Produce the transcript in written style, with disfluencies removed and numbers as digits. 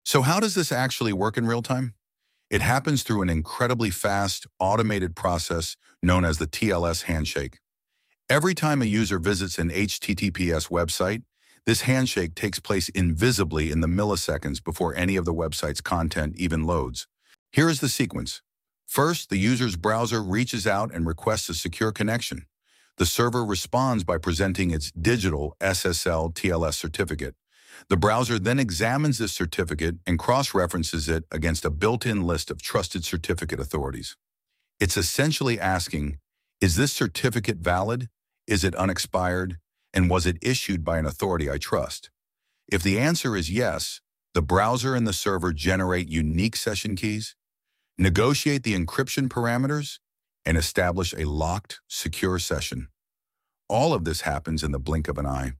So how does this actually work in real time? It happens through an incredibly fast, automated process known as the TLS handshake. Every time a user visits an HTTPS website, this handshake takes place invisibly in the milliseconds before any of the website's content even loads. Here is the sequence. First, the user's browser reaches out and requests a secure connection. The server responds by presenting its digital SSL TLS certificate. The browser then examines this certificate and cross-references it against a built-in list of trusted certificate authorities. It's essentially asking, is this certificate valid? Is it unexpired? And was it issued by an authority I trust? If the answer is yes, the browser and the server generate unique session keys, negotiate the encryption parameters, and establish a locked, secure session. All of this happens in the blink of an eye.